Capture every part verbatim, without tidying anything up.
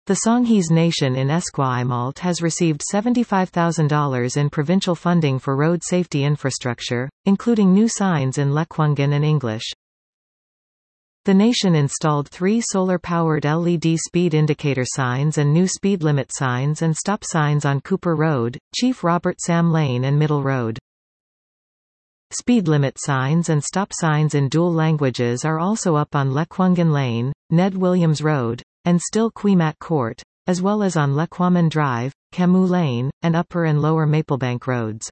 The Songhees Nation in Esquimalt has received seventy-five thousand dollars in provincial funding for road safety infrastructure, including new signs in Lekwungen and English. The nation installed three solar-powered L E D speed indicator signs and new speed limit signs and stop signs on Cooper Road, Chief Robert Sam Lane and Middle Road. Speed limit signs and stop signs in dual languages are also up on Lekwungen Lane, Ned Williams Road, and Still Quemat Court, as well as on Lequaman Drive, Camus Lane, and Upper and Lower Maplebank Roads.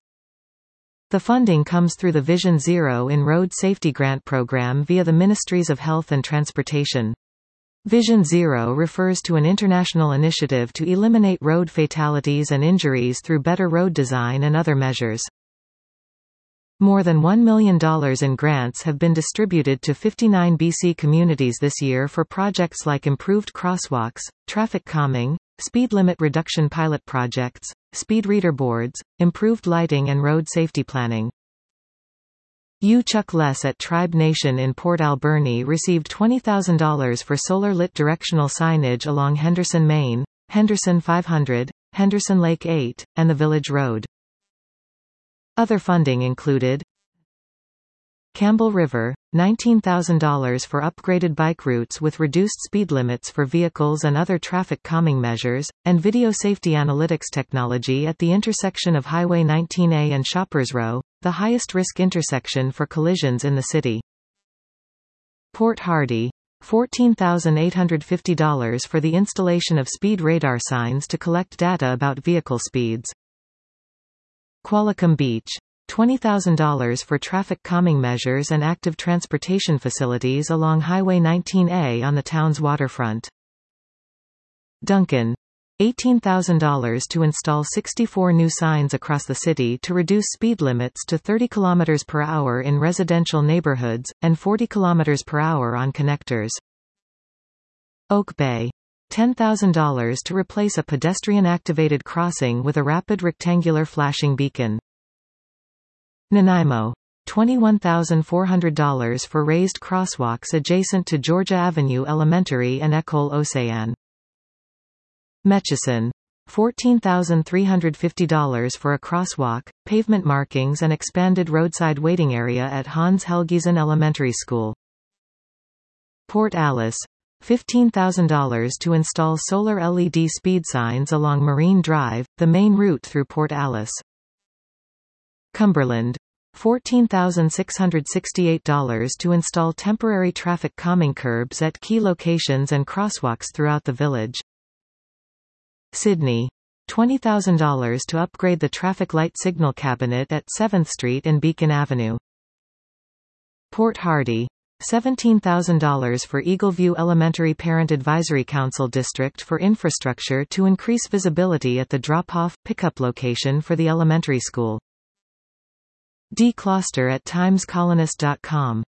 The funding comes through the Vision Zero in Road Safety Grant Program via the Ministries of Health and Transportation. Vision Zero refers to an international initiative to eliminate road fatalities and injuries through better road design and other measures. More than one million dollars in grants have been distributed to fifty-nine B C communities this year for projects like improved crosswalks, traffic calming, speed limit reduction pilot projects, speed reader boards, improved lighting and road safety planning. U Chuck Less at Tribe Nation in Port Alberni received twenty thousand dollars for solar-lit directional signage along Henderson Main, Henderson five hundred, Henderson Lake eight, and the Village Road. Other funding included Campbell River, nineteen thousand dollars for upgraded bike routes with reduced speed limits for vehicles and other traffic calming measures, and video safety analytics technology at the intersection of Highway nineteen A and Shoppers Row, the highest risk intersection for collisions in the city. Port Hardy, fourteen thousand eight hundred fifty dollars for the installation of speed radar signs to collect data about vehicle speeds. Qualicum Beach, twenty thousand dollars for traffic calming measures and active transportation facilities along Highway nineteen A on the town's waterfront. Duncan, eighteen thousand dollars to install sixty-four new signs across the city to reduce speed limits to thirty kilometers per hour in residential neighborhoods, and forty kilometers per hour on connectors. Oak Bay, ten thousand dollars to replace a pedestrian-activated crossing with a rapid rectangular flashing beacon. Nanaimo, twenty-one thousand four hundred dollars for raised crosswalks adjacent to Georgia Avenue Elementary and École Océane. Metchison, fourteen thousand three hundred fifty dollars for a crosswalk, pavement markings and expanded roadside waiting area at Hans Helgesen Elementary School. Port Alice, fifteen thousand dollars to install solar L E D speed signs along Marine Drive, the main route through Port Alice. Cumberland, fourteen thousand six hundred sixty-eight dollars to install temporary traffic calming curbs at key locations and crosswalks throughout the village. Sydney, twenty thousand dollars to upgrade the traffic light signal cabinet at seventh Street and Beacon Avenue. Port Hardy, seventeen thousand dollars for Eagleview Elementary Parent Advisory Council District for infrastructure to increase visibility at the drop-off, pickup location for the elementary school. D. Closter at times colonist dot com